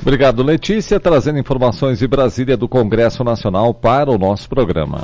Obrigado, Letícia, trazendo informações de Brasília do Congresso Nacional para o nosso programa.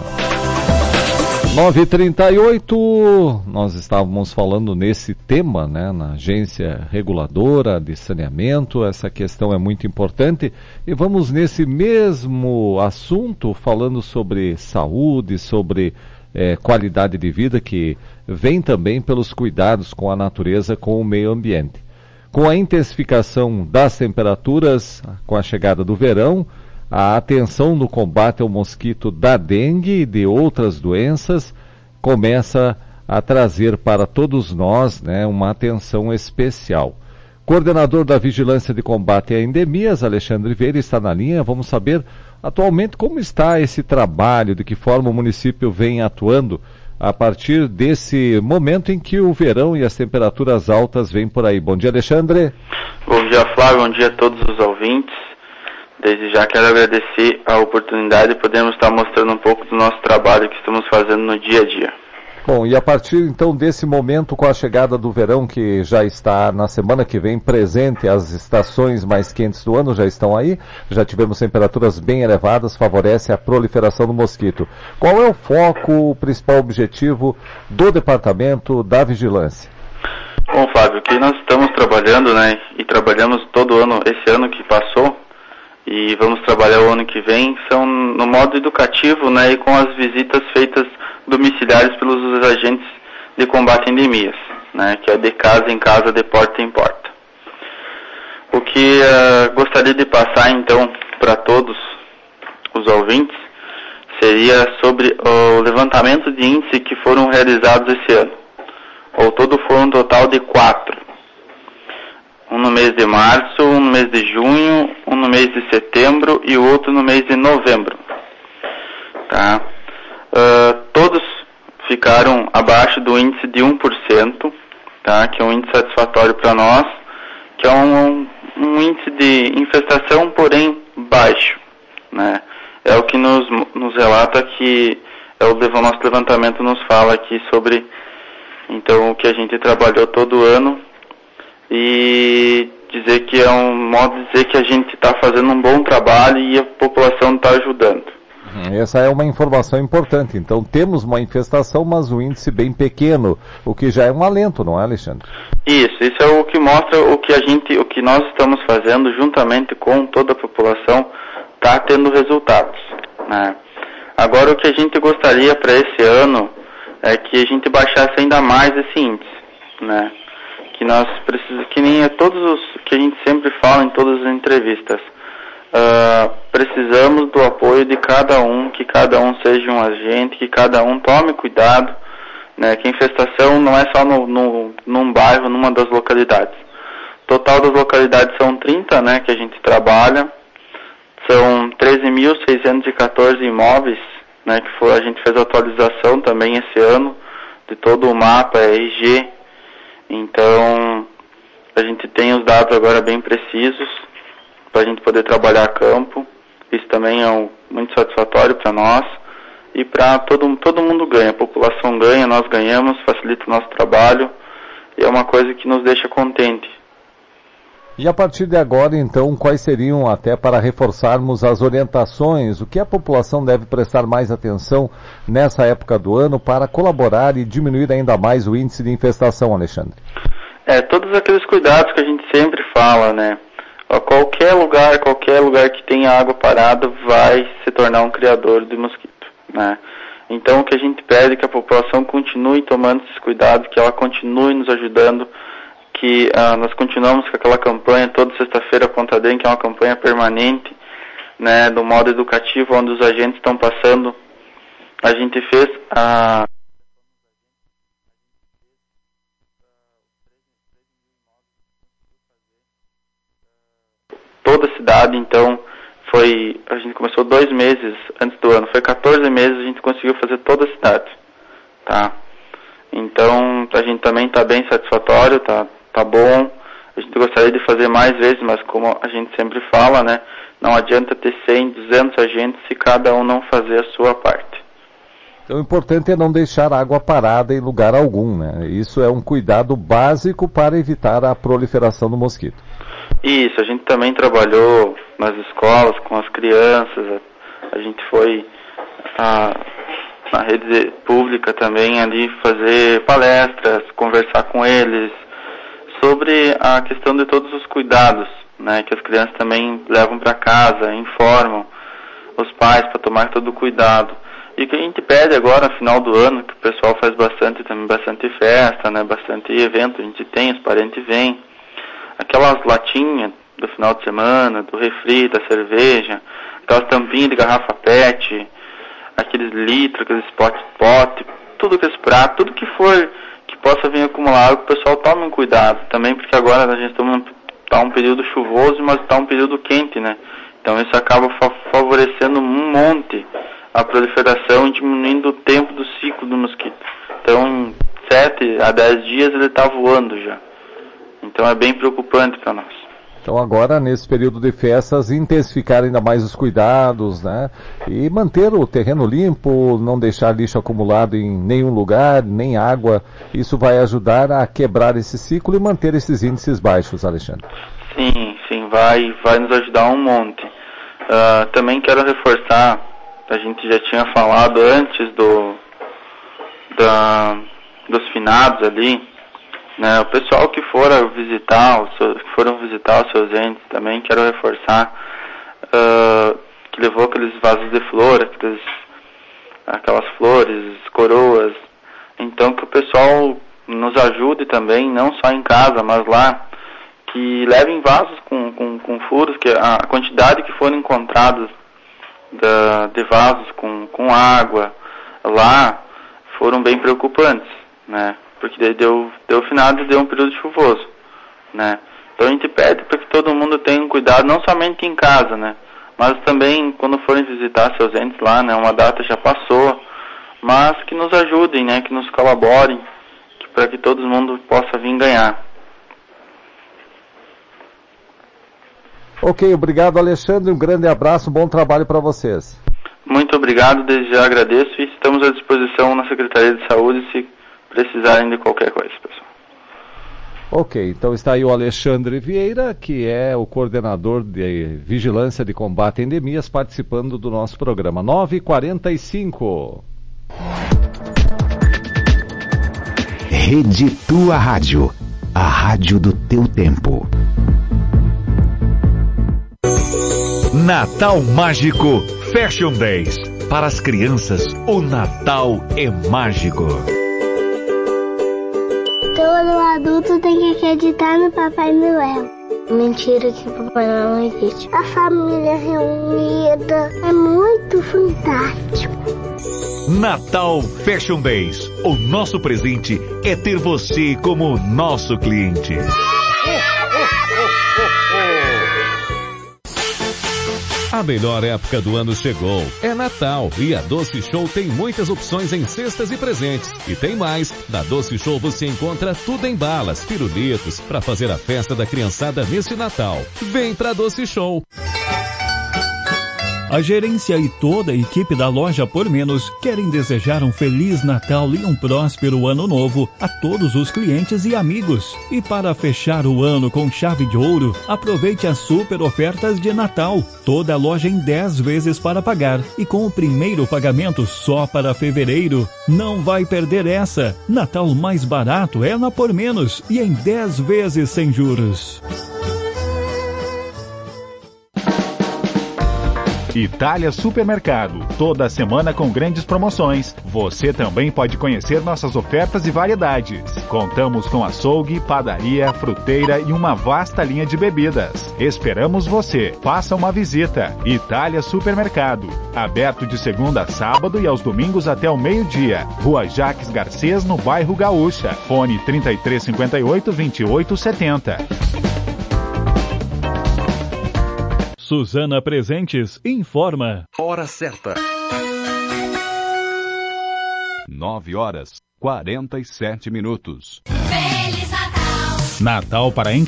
9h38, nós estávamos falando nesse tema, né, na agência reguladora de saneamento, essa questão é muito importante, e vamos nesse mesmo assunto falando sobre saúde, sobre qualidade de vida, que vem também pelos cuidados com a natureza, com o meio ambiente. Com a intensificação das temperaturas, com a chegada do verão, a atenção no combate ao mosquito da dengue e de outras doenças começa a trazer para todos nós, né, uma atenção especial. Coordenador da Vigilância de Combate a Endemias, Alexandre Vieira, está na linha. Vamos saber atualmente como está esse trabalho, de que forma o município vem atuando a partir desse momento em que o verão e as temperaturas altas vêm por aí. Bom dia, Alexandre. Bom dia, Flávio. Bom dia a todos os ouvintes. Desde já quero agradecer a oportunidade de podermos estar mostrando um pouco do nosso trabalho que estamos fazendo no dia a dia. Bom, e a partir então desse momento, com a chegada do verão, que já está na semana que vem presente, as estações mais quentes do ano já estão aí, já tivemos temperaturas bem elevadas, favorece a proliferação do mosquito. Qual é o foco, o principal objetivo do departamento da vigilância? Bom, Flávio, o que nós estamos trabalhando, né, e trabalhamos todo ano, esse ano que passou, e vamos trabalhar o ano que vem, são no modo educativo, né, e com as visitas feitas domiciliares pelos agentes de combate a endemias, né, que é de casa em casa, de porta em porta. O que gostaria de passar, então, para todos os ouvintes, seria sobre o levantamento de índice que foram realizados esse ano. Ao todo foram um total de 4. Um no mês de março, um no mês de junho, um no mês de setembro e o outro no mês de novembro. Tá? Todos ficaram abaixo do índice de 1%, tá? Que é um índice satisfatório para nós, que é um índice de infestação, porém baixo, né? É o que nos relata que o nosso levantamento nos fala aqui sobre, então, o que a gente trabalhou todo ano, e dizer que é um modo de dizer que a gente está fazendo um bom trabalho e a população está ajudando. Essa é uma informação importante. Então temos uma infestação, mas um índice bem pequeno, o que já é um alento, não é, Alexandre? Isso é o que mostra o que nós estamos fazendo juntamente com toda a população está tendo resultados, né? Agora, o que a gente gostaria para esse ano é que a gente baixasse ainda mais esse índice, né? Que nós precisamos, que nem é todos os que a gente sempre fala em todas as entrevistas, precisamos do apoio de cada um, que cada um seja um agente, que cada um tome cuidado, né? Que a infestação não é só num bairro, numa das localidades. O total das localidades são 30, né, que a gente trabalha, são 13.614 imóveis, né, que a gente fez a atualização também esse ano de todo o mapa RG. Então, a gente tem os dados agora bem precisos para a gente poder trabalhar a campo. Isso também é muito satisfatório para nós e para todo mundo ganha. A população ganha, nós ganhamos, facilita o nosso trabalho e é uma coisa que nos deixa contente. E a partir de agora, então, quais seriam, até para reforçarmos as orientações, o que a população deve prestar mais atenção nessa época do ano para colaborar e diminuir ainda mais o índice de infestação, Alexandre? Todos aqueles cuidados que a gente sempre fala, né? Qualquer lugar que tenha água parada vai se tornar um criador de mosquito, né? Então, o que a gente pede é que a população continue tomando esses cuidados, que ela continue nos ajudando, que nós continuamos com aquela campanha toda sexta-feira contra a dengue, que é uma campanha permanente, né, do modo educativo, onde os agentes estão passando. A gente fez toda a cidade, então a gente começou 2 meses antes do ano, foi 14 meses, a gente conseguiu fazer toda a cidade, tá? Então, a gente também está bem satisfatório, tá bom. A gente gostaria de fazer mais vezes, mas como a gente sempre fala, né, não adianta ter 100, 200 agentes se cada um não fazer a sua parte. Então, o importante é não deixar água parada em lugar algum, né? Isso é um cuidado básico para evitar a proliferação do mosquito. Isso, a gente também trabalhou nas escolas com as crianças, a gente foi na rede pública também ali fazer palestras, conversar com eles sobre a questão de todos os cuidados, né, que as crianças também levam para casa, informam os pais para tomar todo o cuidado. E o que a gente pede agora, no final do ano, que o pessoal faz bastante festa, né, bastante evento, a gente tem, os parentes vêm, aquelas latinhas do final de semana, do refri, da cerveja, aquelas tampinhas de garrafa PET, aqueles litros, aqueles pote, tudo que esse prato, tudo que for que possa vir acumular, que o pessoal tome um cuidado. Também porque agora a gente está um período chuvoso, mas está um período quente, né? Então isso acaba favorecendo um monte a proliferação e diminuindo o tempo do ciclo do mosquito. Então em 7 a 10 dias ele está voando já. Então é bem preocupante para nós. Então agora, nesse período de festas, intensificar ainda mais os cuidados, né? E manter o terreno limpo, não deixar lixo acumulado em nenhum lugar, nem água. Isso vai ajudar a quebrar esse ciclo e manter esses índices baixos, Alexandre. Sim, vai nos ajudar um monte. Também quero reforçar, a gente já tinha falado antes dos finados ali, né, o pessoal que foram visitar os seus entes também, quero reforçar que levou aqueles vasos de flor, aquelas flores, coroas. Então que o pessoal nos ajude também, não só em casa, mas lá, que levem vasos com furos, que a quantidade que foram encontrados de vasos com água lá foram bem preocupantes, né? Porque deu finado e deu um período chuvoso, né? Então a gente pede para que todo mundo tenha um cuidado, não somente em casa, né? Mas também quando forem visitar seus entes lá, né? Uma data já passou, mas que nos ajudem, né? Que nos colaborem, para que todo mundo possa vir ganhar. Ok, obrigado, Alexandre, um grande abraço, um bom trabalho para vocês. Muito obrigado, desde já agradeço e estamos à disposição na Secretaria de Saúde se precisarem de qualquer coisa, pessoal. Ok, então está aí o Alexandre Vieira, que é o coordenador de Vigilância de Combate a Endemias, participando do nosso programa. 9h45. Rede Tua Rádio, a rádio do teu tempo. Natal Mágico Fashion Days. Para as crianças, o Natal é mágico. Todo adulto tem que acreditar no Papai Noel. Mentira que o Papai Noel não existe. A família reunida é muito fantástico. Natal Fashion Days. O nosso presente é ter você como nosso cliente. A melhor época do ano chegou. É Natal e a Doce Show tem muitas opções em cestas e presentes. E tem mais. Na Doce Show você encontra tudo em balas, pirulitos, para fazer a festa da criançada nesse Natal. Vem pra Doce Show. A gerência e toda a equipe da Loja Por Menos querem desejar um Feliz Natal e um próspero Ano Novo a todos os clientes e amigos. E para fechar o ano com chave de ouro, aproveite as super ofertas de Natal. Toda a loja em 10 vezes para pagar e com o primeiro pagamento só para fevereiro. Não vai perder essa. Natal mais barato é na Por Menos e em 10 vezes sem juros. Itália Supermercado, toda semana com grandes promoções. Você também pode conhecer nossas ofertas e variedades. Contamos com açougue, padaria, fruteira e uma vasta linha de bebidas. Esperamos você. Faça uma visita. Itália Supermercado, aberto de segunda a sábado e aos domingos até o meio-dia. Rua Jaques Garcês, no bairro Gaúcha. Fone 3358-2870. Suzana Presentes informa. Hora certa. 9h47. Natal para